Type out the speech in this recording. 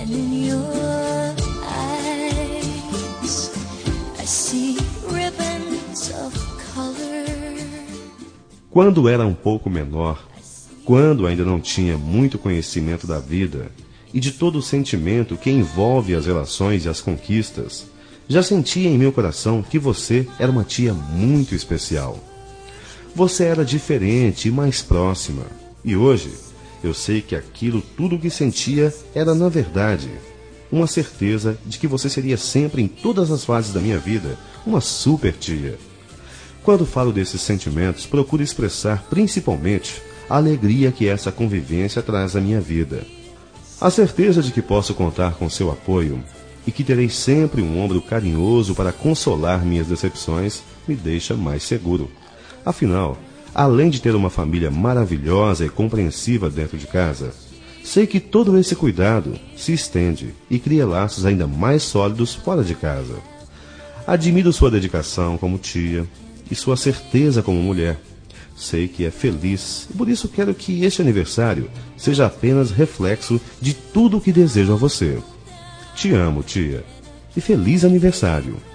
And in your eyes, I see ribbons of color. Quando era um pouco menor, quando ainda não tinha muito conhecimento da vida e de todo o sentimento que envolve as relações e as conquistas, já sentia em meu coração que você era uma tia muito especial. Você era diferente e mais próxima, e hoje eu sei que aquilo tudo que sentia era, na verdade, uma certeza de que você seria sempre, em todas as fases da minha vida, uma super tia. Quando falo desses sentimentos, procuro expressar principalmente a alegria que essa convivência traz à minha vida. A certeza de que posso contar com seu apoio e que terei sempre um ombro carinhoso para consolar minhas decepções me deixa mais seguro. Afinal, além de ter uma família maravilhosa e compreensiva dentro de casa, sei que todo esse cuidado se estende e cria laços ainda mais sólidos fora de casa. Admiro sua dedicação como tia e sua certeza como mulher. Sei que é feliz e por isso quero que este aniversário seja apenas reflexo de tudo o que desejo a você. Te amo, tia, e feliz aniversário!